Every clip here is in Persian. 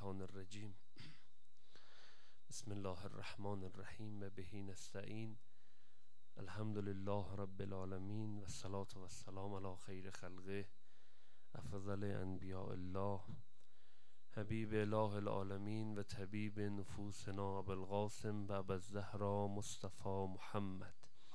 الشیطان الرجیم. بسم الله الرحمن الرحیم و به نستعین. الحمد لله رب العالمین و الصلاة و السلام علی خیر خلقه افضل انبیاء الله حبیب اله العالمین و طبیب نفوسنا ابوالقاسم و ابوالزهرا مصطفی محمد.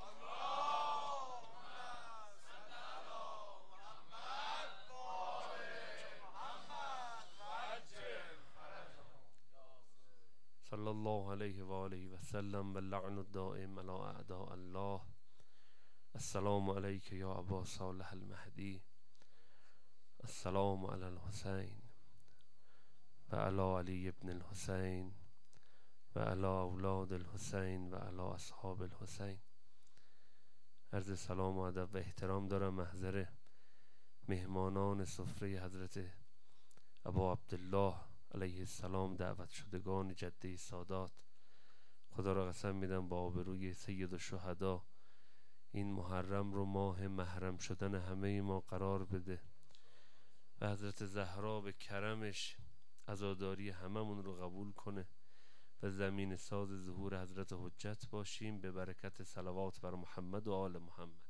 صلی الله علیه و آله و سلم و لعن الدائم علی اعداء الله. السلام علیک یا ابا صالح المهدی. السلام علی الحسین و علی علی ابن الحسین و علی اولاد الحسین و علی اصحاب الحسین. عرض سلام و ادب و احترام دارم محضر مهمانان سفره حضرت ابا عبدالله علیه السلام، دعوت شدگان جده سادات. خدا را قسم میدم با آبروی سید الشهدا این محرم رو ماه محرم شدن همه ما قرار بده و حضرت زهرا به کرمش عزاداری هممون رو قبول کنه و زمین ساز ظهور حضرت حجت باشیم به برکت صلوات بر محمد و آل محمد.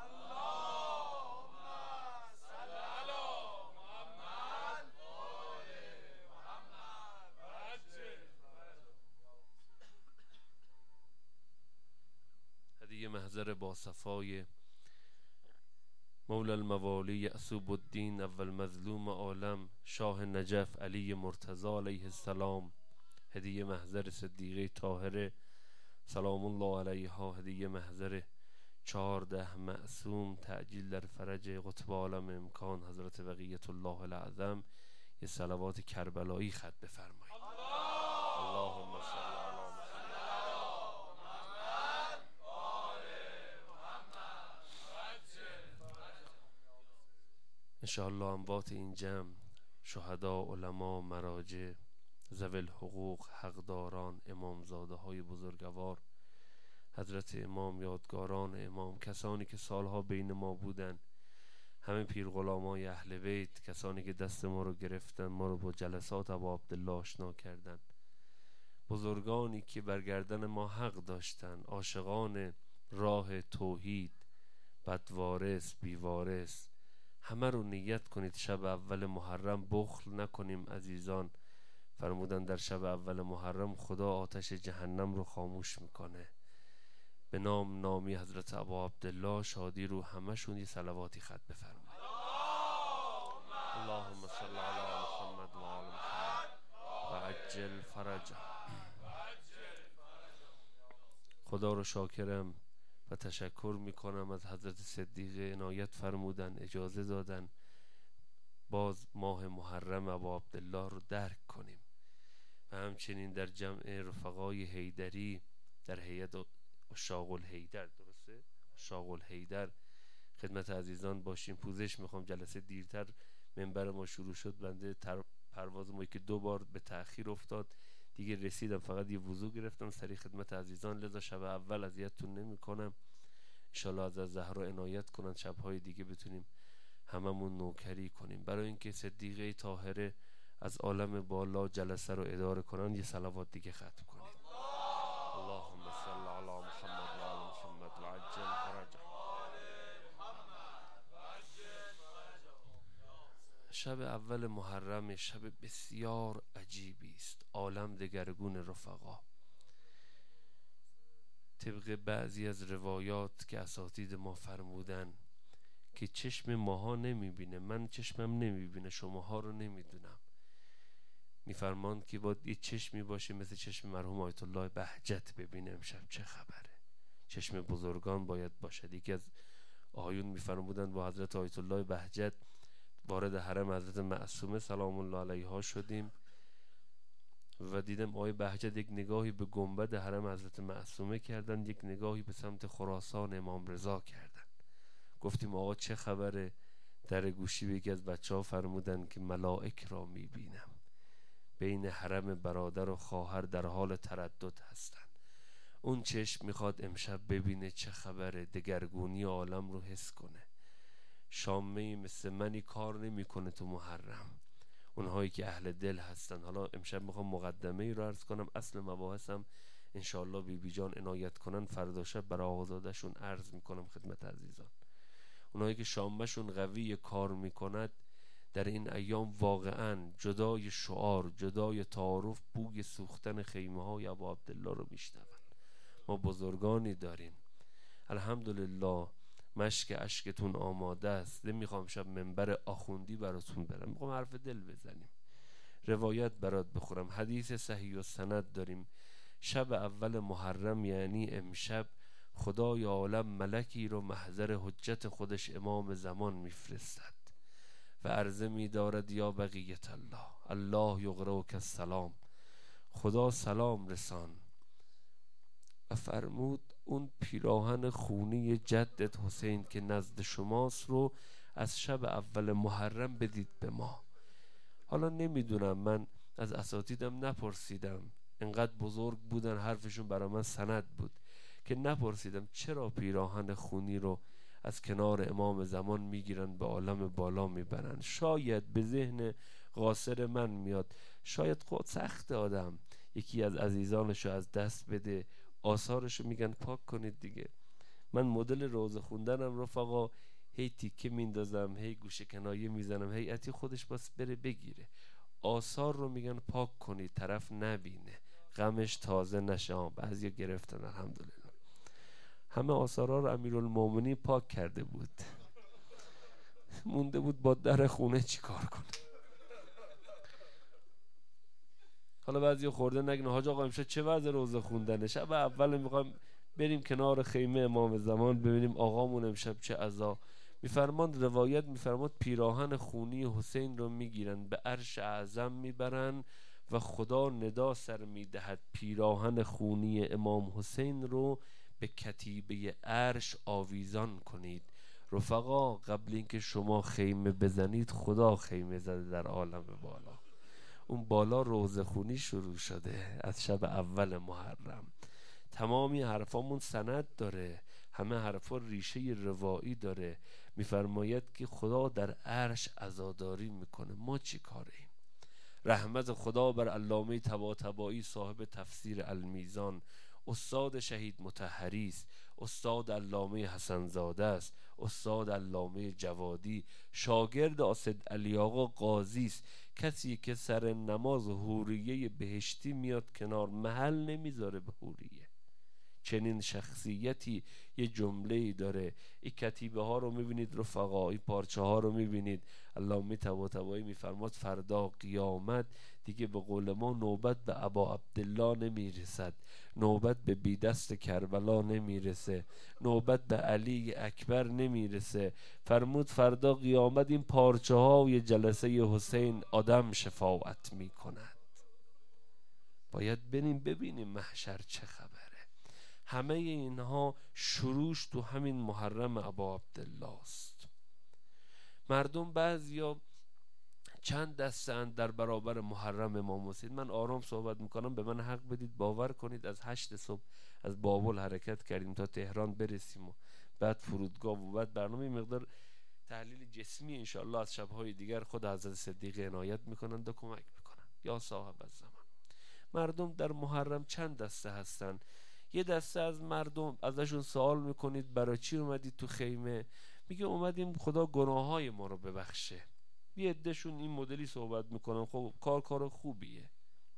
هدیه محضر با صفای مولا الموالی یعصوب الدین اول مظلوم عالم شاه نجف علی مرتضی علیه السلام. هدیه محضر صدیقه طاهره سلام الله علیها. هدیه محضر 14 معصوم تعجیل در فرج قطب عالم امکان حضرت بقیت الله الاعظم. یه صلوات کربلایی ختم بفرمایید. اللهم صل علی انشاءالله اموات این جمع، شهدا، علما، مراجع، ذوی الحقوق، حقداران، امامزاده های بزرگوار، حضرت امام، یادگاران امام، کسانی که سالها بین ما بودن، همه پیر غلامای اهل بیت، کسانی که دست ما رو گرفتن، ما رو با جلسات ابا عبدالله آشنا کردن، بزرگانی که برگردن ما حق داشتن، عاشقان راه توحید، بدوارث بیوارث، همه رو نیت کنید شب اول محرم بخل نکنیم عزیزان. فرمودن در شب اول محرم خدا آتش جهنم رو خاموش میکنه. به نامی حضرت ابا عبدالله شادی رو همشون یه صلواتی ختم بفرمایید. اللهم صل علی محمد و آل محمد و عجل فرجه. خدا رو شاکرم و تشکر میکنم از حضرت صدیقه عنایت فرمودن، اجازه دادن باز ماه محرم ابا عبدالله رو درک کنیم و همچنین در جمع رفقای حیدری در هیئت عشاق الحیدر، درسته؟ عشاق الحیدر خدمت عزیزان باشیم. پوزش میخوام جلسه دیرتر منبر ما شروع شد، بنده پرواز ما که 2 بار به تأخیر افتاد دیگه رسیدم، فقط یه وضو گرفتم سریع خدمت عزیزان، لذا شب اول اذیتتون نمی کنم. انشالله از زهرا عنایت کنن شبهای دیگه بتونیم هممون نوکری کنیم. برای اینکه صدیقه طاهره از عالم بالا جلسه رو اداره کنن یه صلوات دیگه ختم کنید. اللهم صل علی محمد و آل محمد و عجل فرجه. شب اول محرم شب بسیار عجیبی است. عالم دگرگون رفقا. طبق بعضی از روایات که اساتید ما فرمودن که چشم ماها نمیبینه، من چشمم نمیبینه، شماها رو نمیدونم، میفرماند که باید یه چشمی باشه مثل چشم مرحوم آیت الله بهجت ببینه امشب چه خبره. چشم بزرگان باید باشد. یکی از آقایون میفرمودن با حضرت آیت الله بهجت وارد حرم حضرت معصومه سلام الله علیها شدیم و دیدم آقای بهجت یک نگاهی به گنبد حرم حضرت معصومه کردن، یک نگاهی به سمت خراسان امام رضا کردن. گفتیم آقا چه خبره؟ در گوشی به یکی از بچه ها فرمودن که ملائک را میبینم، بین حرم برادر و خواهر در حال تردد هستن. اون چشم میخواد امشب ببینه چه خبره، دگرگونی عالم رو حس کنه. شامه مثل منی کار نمیکنه تو محرم. اونهایی که اهل دل هستن. حالا امشب میخوام مقدمه ای رو عرض کنم، اصل مباحثم انشاءالله بی جان عنایت کنن فردا شب برای آقازادهشون عرض میکنم خدمت عزیزان. اونهایی که شامبهشون قوی کار میکند در این ایام واقعا جدای شعار، جدای تعارف، بوی سوختن خیمه های ابا عبدالله رو میشنون. ما بزرگانی داریم الحمدلله، مشک اشکتون آماده است. نمیخوام شب منبر آخوندی براتون برم، میخوام حرف دل بزنیم، روایت برات بخورم. حدیث صحیح و سند داریم. شب اول محرم یعنی امشب خدای عالم ملکی رو محضر حجت خودش امام زمان میفرستد و عرضه می‌دارد یا بقیت الله، الله یقرئک السلام، خدا سلام رسان. و فرمود اون پیراهن خونی جدت حسین که نزد شماست رو از شب اول محرم بدید به ما. حالا نمیدونم، من از اساتیدم نپرسیدم، انقدر بزرگ بودن حرفشون برای من سند بود که نپرسیدم چرا پیراهن خونی رو از کنار امام زمان میگیرن به عالم بالا میبرن. شاید به ذهن قاصر من میاد، شاید خود سخت آدم یکی از عزیزانشو از دست بده، آثارشو میگن پاک کنید دیگه. من مدل روزه خوندنم رفقا هی تیکه میندازم، هی گوشه کنایه میزنم، هیئتی خودش باس بره بگیره. آثار رو میگن پاک کنید طرف نبینه، غمش تازه نشه. بعضیا گرفتن الحمدلله. همه آثارها رو امیرالمومنین پاک کرده بود، مونده بود با در خونه چی کار کنه. حالا بعضی خورده نگن حاج آقا امشب چه وضع روزه خوندنه؟ شب اول میخوایم بریم کنار خیمه امام زمان ببینیم آقامون امشب چه عزا. میفرماند روایت میفرماند پیراهن خونی حسین رو میگیرن به عرش اعظم میبرن و خدا ندا سر میدهد پیراهن خونی امام حسین رو به کتیبه عرش آویزان کنید. رفقا قبل اینکه شما خیمه بزنید خدا خیمه زده در عالم بالا. اون بالا روزه خونی شروع شده از شب اول محرم. تمامی حرفامون سند داره، همه حرفا ریشه روایی داره. میفرماید که خدا در عرش عزاداری میکنه، ما چی کاریم؟ رحمت خدا بر علامه طباطبایی صاحب تفسیر المیزان، استاد شهید مطهری است، استاد علامه حسن زاده است، استاد علامه جوادی، شاگرد اسد علی آقا قاضی است. کسی که سر نماز حوریه بهشتی میاد کنار، محل نمیذاره به حوریه. چنین شخصیتی یه جمله‌ای داره. این کتیبه ها رو میبینید رفقا، این پارچه ها رو میبینید. علامه طباطبایی میفرماد فردا قیامت دیگه به قول ما نوبت به ابا عبدالله نمیرسد، نوبت به بیدست کربلا نمیرسه، نوبت به علی اکبر نمیرسه. فرمود فردا قیامت این پارچه های جلسه حسین آدم شفاعت میکند. باید بریم ببینیم محشر چه خبره. همه اینها شروعش تو همین محرم ابا عبدالله است. مردم بعضیا چند دسته‌اند در برابر محرم امام حسین. من آرام صحبت میکنم، به من حق بدید. باور کنید از 8 صبح از بابل حرکت کردیم تا تهران برسیم و بعد فرودگاه و بعد برنامه مقدار تحلیل جسمی انشاءالله از شبهای دیگر خود حضرت صدیق عنایت میکنند و کمک میکنند یا صاحب الزمان. مردم در محرم چند دسته هستن. یه دسته از مردم ازشون سوال میکنید برای چی اومدید تو خیمه؟ میگه اومدیم خدا گناههای ما رو ببخشه. یه عدهشون این مدلی صحبت میکنن، خب کار خوبیه.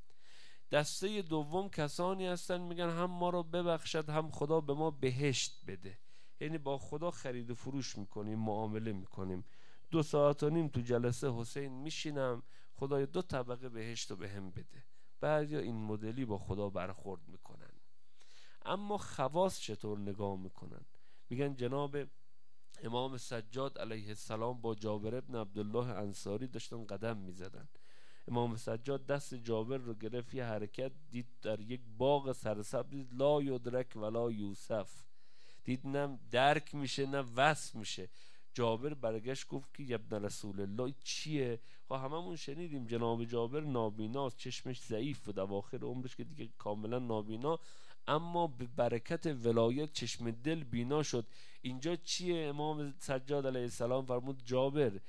دسته دوم کسانی هستن میگن هم ما رو ببخشد هم خدا به ما بهشت بده. یعنی با خدا خرید و فروش میکنیم، معامله میکنیم. 2.5 ساعت تو جلسه حسین میشینم، خدای 2 طبقه بهشت رو بهم بده. بعضیا این مدلی با خدا برخورد میکنن. اما خواص چطور نگاه میکنن؟ میگن جناب امام سجاد علیه السلام با جابر ابن عبدالله انصاری داشتن قدم میزدن. امام سجاد دست جابر رو گرفت، یه حرکت دید در یک باغ سرسبز، دید لا یدرک ولا یوسف، دید نه درک میشه نه وصف میشه. جابر برگشت گفت که ابن رسول الله چیه؟ خب هممون شنیدیم جناب جابر نابیناست، چشمش ضعیف بود اواخر عمرش که دیگه کاملا نابینا، اما به برکت ولایت چشم دل بینا شد. اینجا چیه؟ امام سجاد علیه السلام فرمود جابر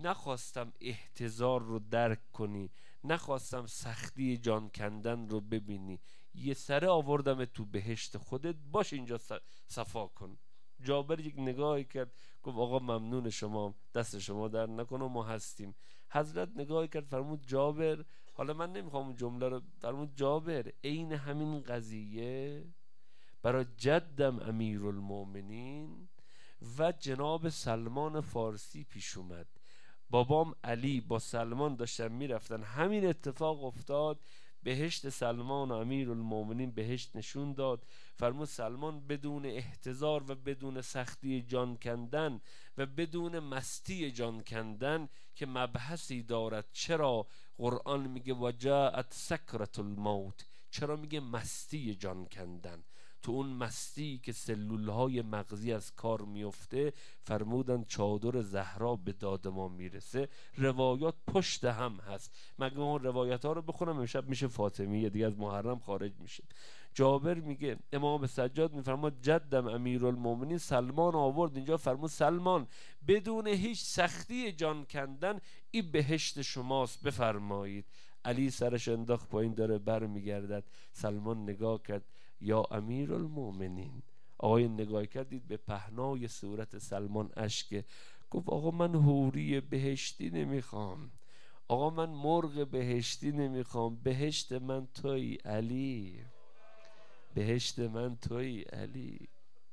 نخواستم احتضار رو درک کنی، نخواستم سختی جان کندن رو ببینی، یه سره آوردم تو بهشت خودت، باش اینجا صفا کن. جابر یک نگاهی کرد گفت آقا ممنون شما، دست شما در نکنه، ما هستیم. حضرت نگاهی کرد فرمود جابر، حالا من نمیخوام اون جمله رو، فرمود جابر عین همین قضیه برای جدم امیرالمومنین و جناب سلمان فارسی پیش اومد. بابام علی با سلمان داشتن میرفتن، همین اتفاق افتاد، بهشت سلمان و امیرالمومنین بهشت نشون داد. فرمود سلمان بدون احتضار و بدون سختی جان کندن و بدون مستی جان کندن که مبحثی دارد، چرا قرآن میگه وجاءت سکرة الموت، چرا میگه مستی جان کندن؟ تو اون مستی که سلولهای مغزی از کار میفته، فرمودن چادر زهرا به داد ما میرسه. روایات پشت هم هست، مگه اون روایت ها رو بخونم امشب میشه فاطمیه دیگه، از محرم خارج میشه. جابر میگه امام سجاد میفرماد جدم امیرالمومنین سلمان آورد اینجا، فرمود سلمان بدون هیچ سختی جان کندن این بهشت شماست، بفرمایید. علی سرش انداخت پایین، داره بر میگردد. سلمان نگاه کرد، یا امیرالمومنین. آقای نگاه کردید به پهنای صورت سلمان اشک، گفت آقا من حوری بهشتی نمیخوام، آقا من مرغ بهشتی نمیخوام، بهشت من توی علی، بهشت من توی علی.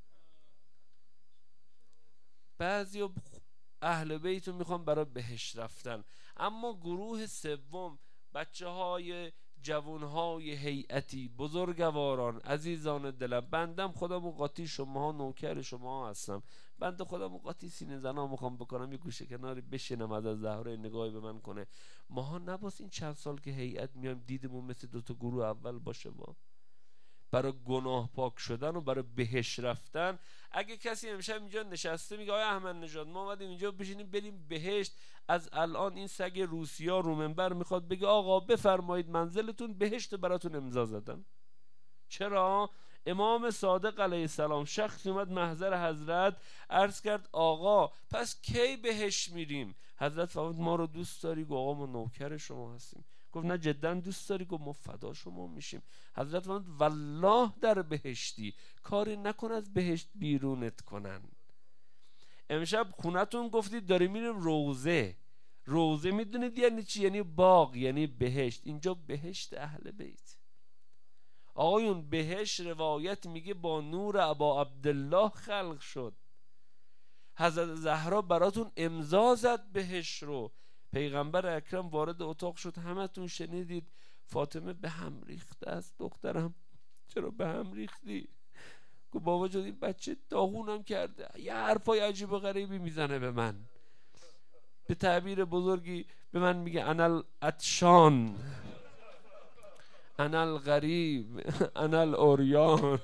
بعضی اهل بیتو میخوام برای بهشت رفتن، اما گروه سوم بچه های جوانهای هیئتی، بزرگواران، عزیزان دلم، بندم خودم قاطی شما ها، نوکر شما ها هستم، بنده خودم قاطی سینه زنا میخوام بکنم، یه گوشه کناری بشینم از زهرا نگاهی به من کنه. ماها نباس این چند سال که هیئت میایم دیدمون مثل دوتا گروه اول باشه. ما برای گناه پاک شدن و برای بهشت رفتن، اگه کسی امشب اینجا نشسته میگه آیا احمد نژاد ما اومدیم اینجا بشینیم بریم بهشت، از الان این سگ روسیا رو منبر میخواد بگه آقا بفرمایید منزلتون بهشت براتون امضا زدن. چرا؟ امام صادق علیه السلام شخص اومد محضر حضرت، عرض کرد آقا پس کی بهشت میریم؟ حضرت فرمود ما رو دوست داری؟ گفت آقا ما نوکر شما هستیم. گفت نه جدا دوست داری؟ گفت ما فدا شما میشیم. حضرت فرمود والله در بهشتی، کاری نکن از بهشت بیرونت کنن. امشب خونتون گفتید داریم میریم روزه، روزه میدونید یعنی چی؟ یعنی باغ، یعنی بهشت. اینجا بهشت اهل بیت. آقایون بهشت روایت میگه با نور ابا عبدالله خلق شد، حضرت زهرا براتون امضا زد بهشت رو. پیغمبر اکرم وارد اتاق شد، همتون شنیدید فاطمه به هم ریخته است، دخترم چرا به هم ریختی؟ گفت بابا جان این بچه داغونم کرده، یه حرفای عجیب و غریبی میزنه به من، به تعبیر بزرگی به من میگه انا العطشان، انا الغریب، انا العریان.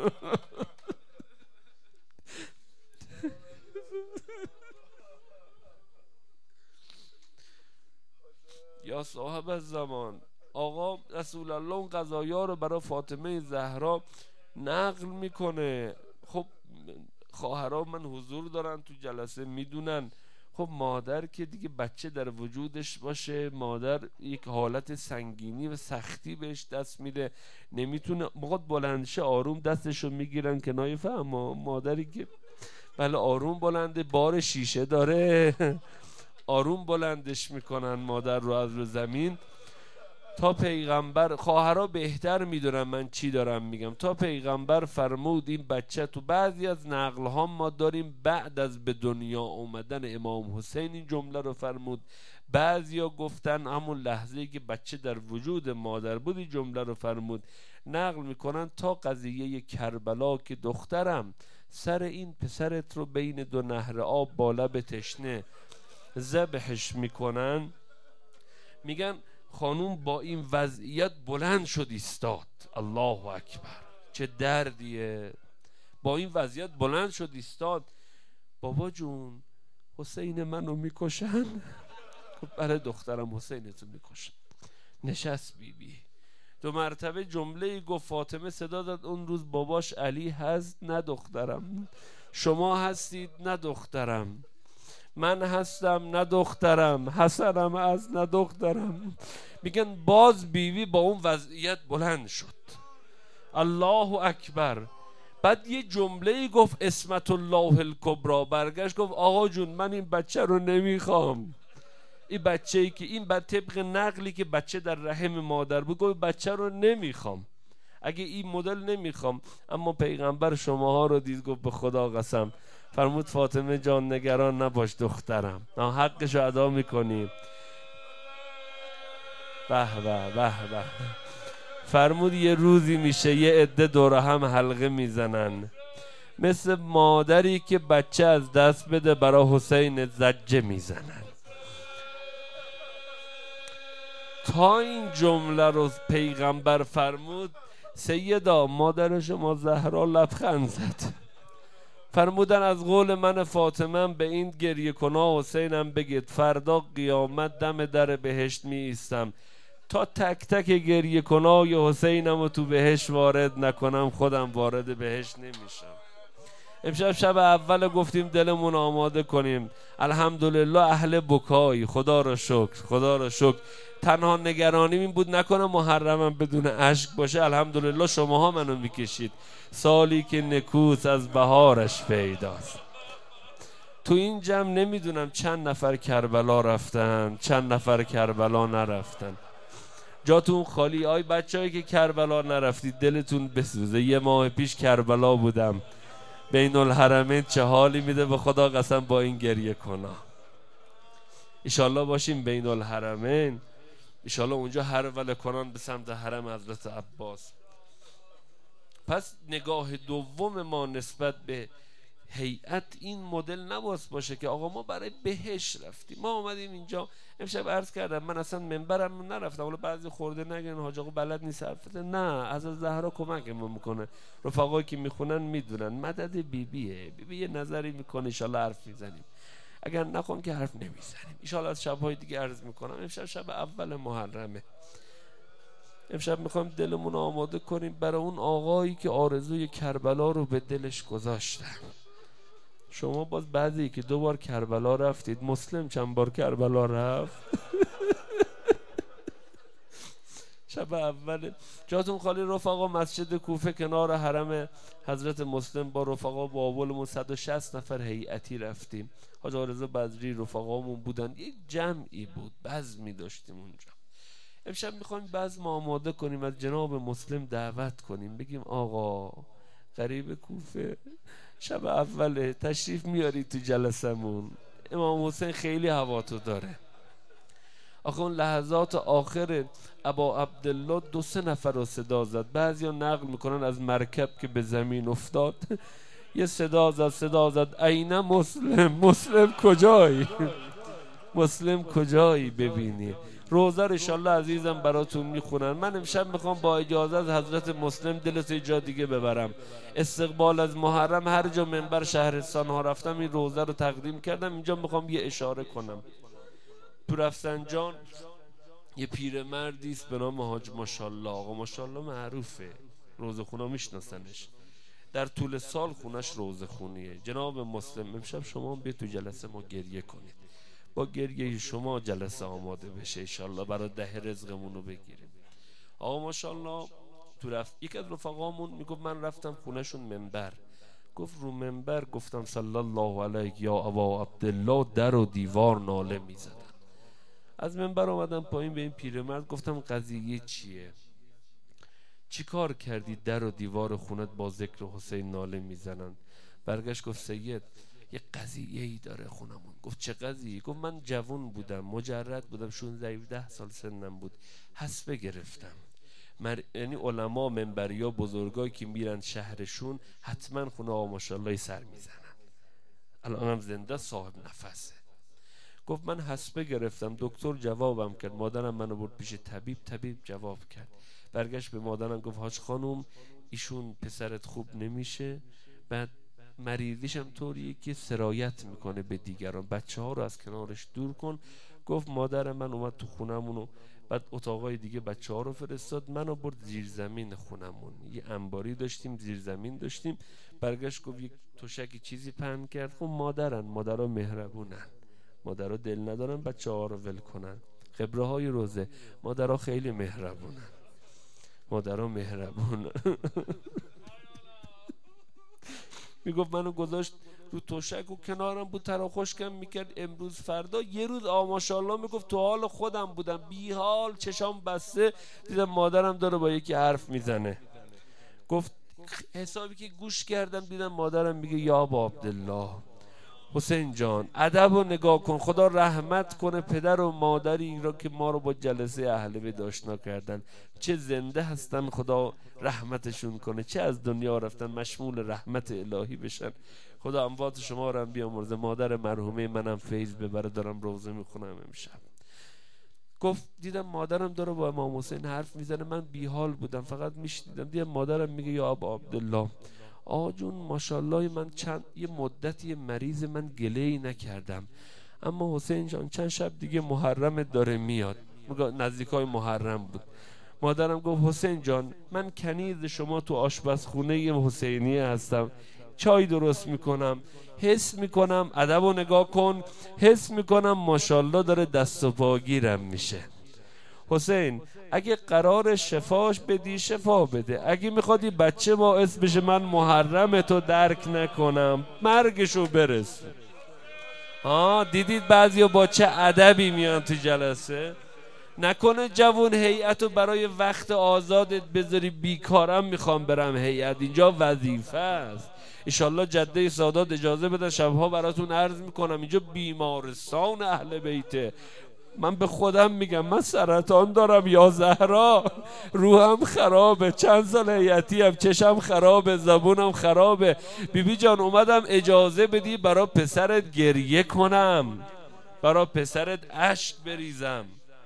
یا صاحب الزمان. آقا رسول الله اون قضایا رو برای فاطمه زهرا نقل میکنه. خب خواهرها من حضور دارن تو جلسه میدونن، خب مادر که دیگه بچه در وجودش باشه، مادر یک حالت سنگینی و سختی بهش دست میده، نمیتونه موقع بلندشه آروم دستشو میگیرن که نایفهم. مادری که بله آروم بلنده، بار شیشه داره، آروم بلندش میکنن مادر رو از رو زمین. تا پیغمبر، خواهرها بهتر میدونن من چی دارم میگم، تا پیغمبر فرمود این بچه، تو بعضی از نقل ها ما داریم بعد از به دنیا اومدن امام حسین این جمله رو فرمود، بعضیا گفتن همون لحظه‌ای که بچه در وجود مادر بود این جمله رو فرمود. نقل میکنن تا قضیه کربلا که دخترم سر این پسرت رو بین دو نهر آب با لب تشنه ذبحش میکنن، میگن خانوم با این وضعیت بلند شد ایستاد، الله اکبر چه دردیه، با این وضعیت بلند شد ایستاد. بابا جون حسین منو میکشن؟ برای دخترم حسینتو میکشن. نشست بیبی دو مرتبه جمله گفت، فاطمه صدا داد اون روز باباش علی هست؟ نه دخترم. شما هستید؟ نه دخترم. من هستم نه دخترم، حسنم از نه دخترم. میگن باز بیوی با اون وضعیت بلند شد، الله اکبر. بعد یه جمله گفت اسمت الله الکبری، برگشت گفت آقا جون من این بچه رو نمیخوام. این بچه‌ای که این طبق نقلی که بچه در رحم مادر بود، گفت بچه رو نمیخوام، اگه این مدل نمیخوام. اما پیغمبر شماها رو دید، گفت به خدا قسم، فرمود فاطمه جان نگران نباش دخترم، حقش رو ادا میکنیم. به به به به. فرمود یه روزی میشه یه عده دور هم حلقه میزنن، مثل مادری که بچه از دست بده برای حسین زجه میزنن. تا این جمله رو پیغمبر فرمود، سیدا مادر شما زهرا لبخند زد. فرمودن از قول من فاطمه به این گریه کنا حسینم بگید فردا قیامت دم در بهشت می ایستم، تا تک تک گریه کنای حسینم رو تو بهشت وارد نکنم خودم وارد بهشت نمیشم. امشب شب اول گفتیم دلمون آماده کنیم. الحمدلله اهل بکایی، خدا را شکر، خدا را شکر. تنها نگرانیم این بود نکنه محرمم بدون اشک باشه. الحمدلله شماها منو میکشید. سالی که نکوس از بهارش پیداست. تو این جمع نمیدونم چند نفر کربلا رفتن، چند نفر کربلا نرفتن. جاتون خالی. آی بچه‌ای که کربلا نرفتید دلتون بسوزه. یه ماه پیش کربلا بودم، بین الحرمین چه حالی میده به خدا قسم با این گریه کنا. ایشالله باشیم بین الحرمین، ایشالله اونجا هر ول کنان به سمت حرم حضرت عباس. پس نگاه دوم ما نسبت به هیئت این مدل نباید باشه که آقا ما برای بهشت رفتیم، ما اومدیم اینجا. امشب عرض کردم من اصلا منبرم نرفتم، ولی بعضی خورده نگن حاج آقا بلد نیست حرفته. نه، از زهرا کمکمون میکنه، رفقایی که میخونن میدونن مدد بیبیه. بیبی یه نظری میکنه، ان شاءالله حرف میزنیم، اگر نخون که حرف نمیزنیم. ان شاءالله از شبهای دیگه عرض میکنم. امشب شب اول محرمه. امشب میخوایم دلمون آماده کنیم برای اون آقایی که آرزوی کربلا رو به دلش گذاشتن. شما باز بعضی که 2 بار کربلا رفتید، مسلم چند بار کربلا رفت؟ شب اول جاتون خالی رفقا. مسجد کوفه کنار حرم حضرت مسلم با رفقا با اولمون 160 نفر هیئتی رفتیم. حاج آرزو بدری رفقامون بودن، یک جمعی بود، بزمی داشتیم اونجا. امشب میخوایم بزم آماده کنیم، از جناب مسلم دعوت کنیم، بگیم آقا غریب کوفه شب اوله تشریف میاری تو جلسمون. امام حسین خیلی هوا تو داره. آخه اون لحظات آخر ابا عبدالله 2-3 نفر رو صدا زد. بعضیا نقل میکنن از مرکب که به زمین افتاد یه صدا زد اینا مسلم کجایی؟ مسلم کجایی؟ ببینی روزه رو انشالله عزیزم براتون میخونن. من امشب میخوام با اجازه از حضرت مسلم دلت جا دیگه ببرم. استقبال از محرم هر جا منبر شهرستان ها رفتم این روزه رو تقدیم کردم. اینجا میخوام یه اشاره کنم. تو رفسنجان یه پیرمردی است به نام حاج ماشاءالله. آقا ماشاءالله معروفه، روزه خونا میشناسنش، در طول سال خونش روزه خونیه. جناب مسلم امشب شما بیا تو جلسه ما گریه کنید، با گریه شما جلسه آماده بشه انشالله، برای ده رزقمون رو بگیریم. آقا ماشاءالله تو رفت. یک از رفقامون میگفت من رفتم خونهشون منبر، گفت رو منبر گفتم صلی الله علیک یا ابا عبدالله، در و دیوار ناله میزدن. از منبر آمدم پایین به این پیرمرد گفتم قضیه چیه؟ چی کار کردی در و دیوار خونت با ذکر حسین ناله میزنن؟ برگشت گفت سید یه قضیه ای داره خونمون. گفت چه قضیه؟ گفت من جوان بودم، مجرد بودم، 16-17 سال سنم بود، حسبه گرفتم. یعنی علما منبریا بزرگایی که میرن شهرشون حتما خونه آقا ماشاءالله سر میزنن، الانم زنده صاحب نفسه. گفت من حسبه گرفتم، دکتر جوابم کرد، مادرم منو برد پیش طبیب جواب کرد. برگشت به مادرم گفت حاج خانوم ایشون پسرت خوب نمیشه، بعد مریضیش هم طوریه که سرایت میکنه به دیگران، بچه ها رو از کنارش دور کن. گفت مادر من اومد تو خونمونو، بعد اتاقای دیگه بچه ها رو فرستاد، منو برد زیر زمین خونمون، یه انباری داشتیم زیر زمین داشتیم. برگشت گفت یک تشکی چیزی پهن کرد. خب مادرها مهربونن، مادرها دل ندارن بچه ها رو ول کنن. خبره های روزه، مادرها خیلی مهربونن، مادرها مهربونن. میگفت منو گذاشت رو توشک و کنارم بود، تراخوشکم میکرد. امروز فردا یه روز ماشاءالله میگفت تو حال خودم بودم، بی حال چشام بسته دیدم مادرم داره با یکی حرف میزنه. گفت حسابی که گوش کردم دیدم مادرم میگه یا ابا عبدالله، حسین جان ادب رو نگاه کن، خدا رحمت کنه پدر و مادری را که ما رو با جلسه اهل بیت آشنا کردن، چه زنده هستن خدا رحمتشون کنه، چه از دنیا رفتن مشمول رحمت الهی بشن، خدا اموات شما رو هم بیامرزه. مادر مرحومه منم فیض ببره، دارم روزه میخونم امشب. گفت دیدم مادرم داره با امام حسین حرف میزنه، من بیحال بودم فقط میشنیدم، دیدم مادرم میگه یا ابا عبدالله، آقا جون ماشاءالله من یه مدتی مریض، من گله‌ای نکردم، اما حسین جان چند شب دیگه محرم داره میاد، نزدیکای محرم بود. مادرم گفت حسین جان من کنیز شما تو آشپزخونه حسینیه هستم، چای درست میکنم، حس میکنم ادب و نگاه کن، حس میکنم ماشاءالله داره دست و پاگیرم میشه. حسین اگه قرار شفاش بدی شفا بده، اگه میخوادی بچه باعث بشه من محرم تو درک نکنم مرگشو برس. دیدید بعضیا با چه ادبی میان تو جلسه؟ نکنه جوون هیئتو برای وقت آزادت بذاری بیکارم میخوام برم هیئت، اینجا وظیفه است. انشالله جده سادات اجازه بده شبها براتون عرض میکنم، اینجا بیمارستان اهل بیته. من به خودم میگم من سرطان دارم یا زهرا، روحم خرابه، چند سال هیئتی هم، چشم خرابه، زبونم خرابه. بیبی جان اومدم اجازه بدی برا پسرت گریه کنم، برا پسرت اشک بریزم.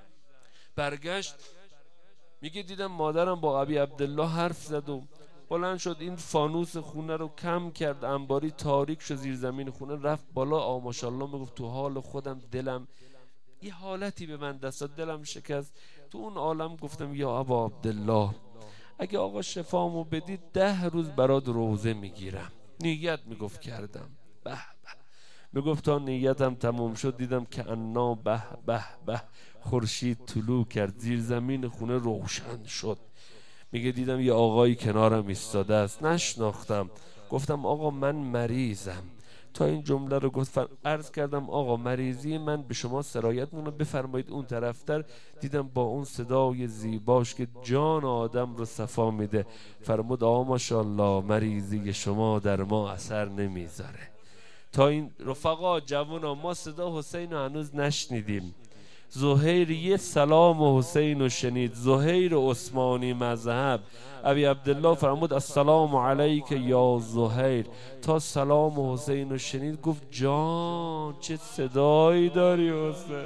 برگشت میگه دیدم مادرم با ابی عبدالله حرف زد و بلند شد این فانوس خونه رو کم کرد، انباری تاریک شد زیر زمین خونه، رفت بالا. ماشاءالله میگفت تو حال خودم دلم یه حالتی به من دست داد، دلم شکست. تو اون عالم گفتم یا ابا عبدالله اگه آقا شفامو بدید 10 روز برات روزه میگیرم. نیت میگفت کردم. به به میگفت تا نیتم تموم شد دیدم که انا به به به خورشید طلوع کرد، زیر زمین خونه روشن شد. میگه دیدم یه آقایی کنارم ایستاده است، نشناختم. گفتم آقا من مریضم. تا این جمله رو گفت عرض کردم آقا مریضی من به شما سرایت مونه، بفرمایید اون طرفتر. دیدم با اون صدای زیباش که جان آدم رو صفا میده فرمود آقا ماشاءالله مریضی شما در ما اثر نمیذاره. تا این رفقا جوونا ما صدا حسین رو هنوز نشنیدیم. زهیر یه سلام حسین رو شنید، زهیر عثمانی مذهب. ابی عبدالله فرمود السلام علیک یا زهیر. تا سلام حسین رو شنید گفت جان چه صدایی داری حسین.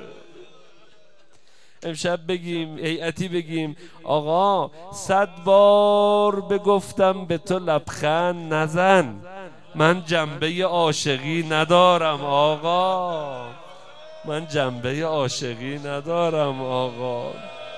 امشب بگیم هیئتی بگیم آقا 100 بار بگفتم به تو لبخند نزن، من جنبه عاشقی ندارم آقا، من جنبه عاشقی ندارم آقا.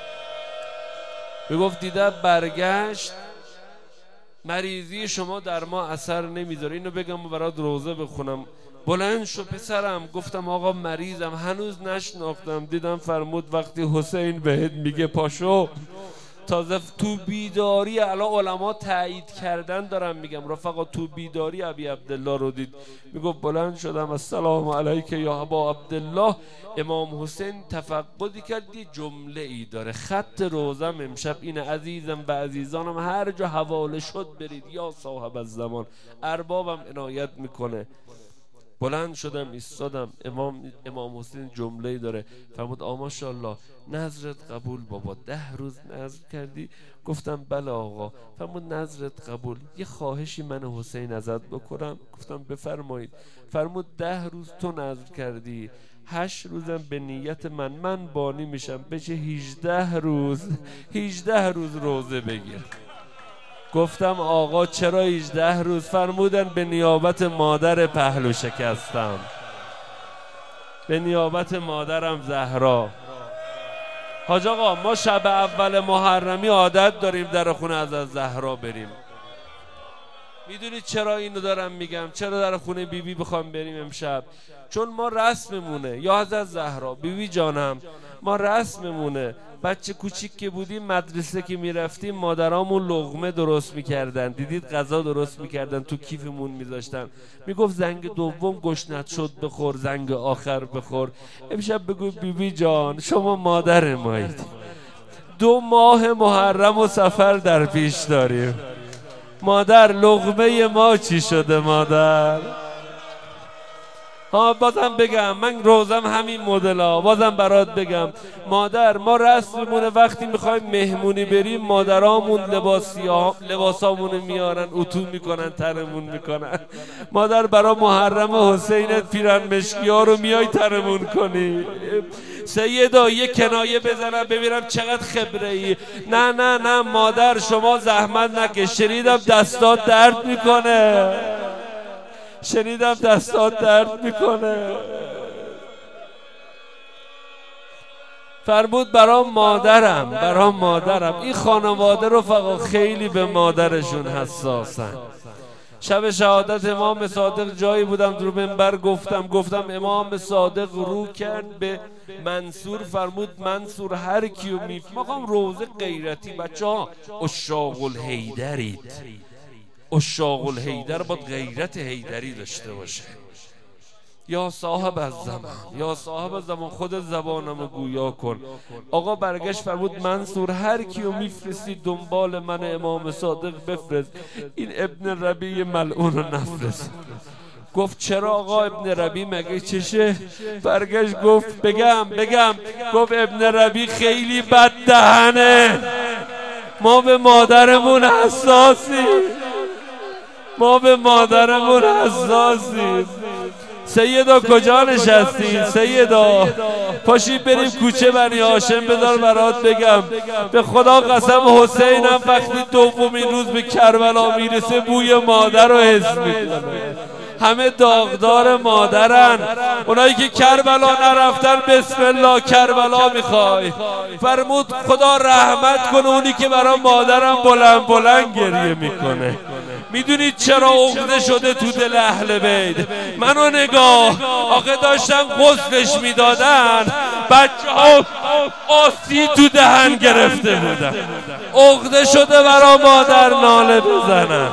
میگفت دیده برگشت مریضی شما در ما اثر نمیذاره، اینو بگم و برات روزه بخونم. بلند شو پسرم. گفتم آقا مریضم، هنوز نشناختم. دیدم فرمود وقتی حسین بهت میگه پاشو، تازه تو بیداری الان علما تایید کردن دارم میگم رفقا، تو بیداری ابی عبدالله رو دید. میگه بلند شدم السلام علیک یا ابا عبدالله. امام حسین تفقدی کرد، یه جمله ای داره، خط روزم امشب اینه عزیزم و عزیزانم هر جا حواله شد برید یا صاحب الزمان، اربابم عنایت میکنه. بلند شدم ایستادم. امام حسین جمله‌ای داره فرمود ماشاءالله نظرت قبول بابا، 10 روز نظر کردی؟ گفتم بله آقا. فرمود نظرت قبول، یه خواهشی من حسین ازت بکنم؟ گفتم بفرمایید. فرمود 10 روز تو نظر کردی، 8 روزم به نیت من بانی میشم، بشه 18 روز روزه بگیر. گفتم آقا چرا 18 روز؟ فرمودن به نیابت مادر پهلو شکستم، به نیابت مادرم زهرا. حاج آقا ما شب اول محرمی عادت داریم در خونه از زهرا بریم. میدونید چرا اینو دارم میگم؟ چرا در خونه بیبی بخوام بریم امشب؟ چون ما رسممونه، یا حضرت زهرا بیبی جانم، ما رسممونه بچه کوچیک که بودیم مدرسه که میرفتیم مادرامون لقمه درست میکردن، دیدید غذا درست میکردن تو کیفمون میذاشتن، میگفت زنگ دوم گشنت شد بخور، زنگ آخر بخور. امشب بگو بیبی جان شما مادر مایید، 2 ماه محرم و سفر در پیش داریم، مادر لقمه ما چی شده مادر؟ ها بازم بگم، من روزم همین مدلا، بازم برات بگم مادر، ما رسممونه وقتی میخوایم مهمونی بریم مادرامون لباسامون میارن، اتو میکنن، ترمون میکنن. مادر برا محرم حسینت پیرن مشکی ها رو میای ترمون کنی. سیدا یه کنایه بزنم ببینم چقدر خبره ای. نه نه نه مادر شما زحمت نکش، شنیدم دستات درد میکنه، شنیدم دستات درد میکنه. فرمود برام مادرم. این خانواده رو فقط خیلی به مادرشون حساسن. شب شهادت امام صادق جایی بودم در منبر گفتم امام صادق رو کرد به منصور، فرمود منصور هر کیو مقام روزه غیرتی، بچه ها عشاق الحیدرید، عشاق الحیدر باید غیرت حیدری داشته باشه. یا صاحب الزمان خود زبانمو گویا کن. آقا برگشت فرمود منصور هر کیو میفرستی دنبال من امام صادق بفرست، این ابن ربیع ملعون رو نفرست. گفت چرا آقا ابن ربیع مگه چشه؟ برگشت گفت بگم گفت ابن ربیع خیلی بد دهنه، ما به مادرمون حساسیم. سیدا کجا نشستین؟ سیدا پاشید بریم کوچه بنی هاشم، بذار برات بگم به خدا قسم حسینم وقتی دومین روز به کربلا میرسه بوی مادر رو حس میکنه. همه داغدار مادرن، اونایی که کربلا نرفتن بسم الله کربلا میخوای. فرمود خدا رحمت کنه اونی که برای مادرم بلند گریه میکنه. میدونید چرا عقده شده تو دل اهل بیت؟ منو نگاه، آخه داشتن غسلش میدادن، بچه ها آسی تو دهن گرفته بودن، عقده شده برا مادر ناله بزنن،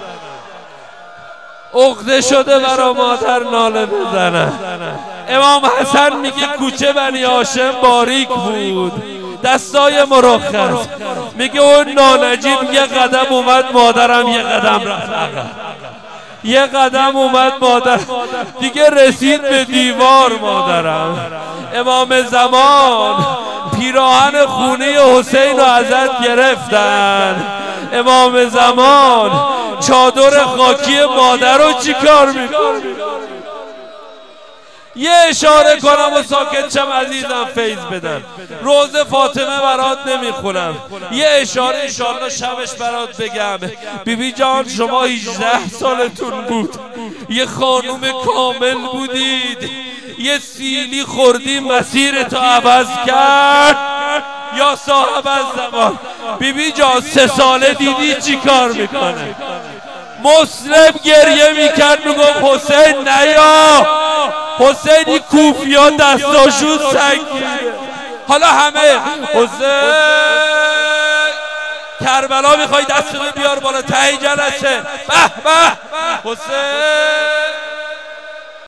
امام حسن میگه کوچه بنی هاشم باریک بود، دستای مرخص. میگه اون نانجیب یه قدم اومد مادرم یه قدم رفت عقب، یه قدم اومد مادر دیگه رسید به دیوار مادرم. امام زمان پیراهن خونه حسین رو ازت گرفتن، امام زمان چادر خاکی مادر رو چی کار میکنه؟ یه اشاره کنم و ساکت شم عزیزم، فیض بدم. روز فاطمه برات نمیخونم، یه اشاره انشالله شبش برات بگم. بیبی جان شما 18 سالتون بود، یه خانوم کامل بودید، یه سیلی خوردی مسیرتو عوض کرد. یا صاحب الزمان بیبی جان 3 ساله دیدی چی کار میکنه؟ مسلم گریه میکرد میگفت حسین نیا، حسینی کوفیا دستاشون سنگیره. حالا همه حسین کربلا میخوای دستتو بیار بالا ته جلسه، به به حسین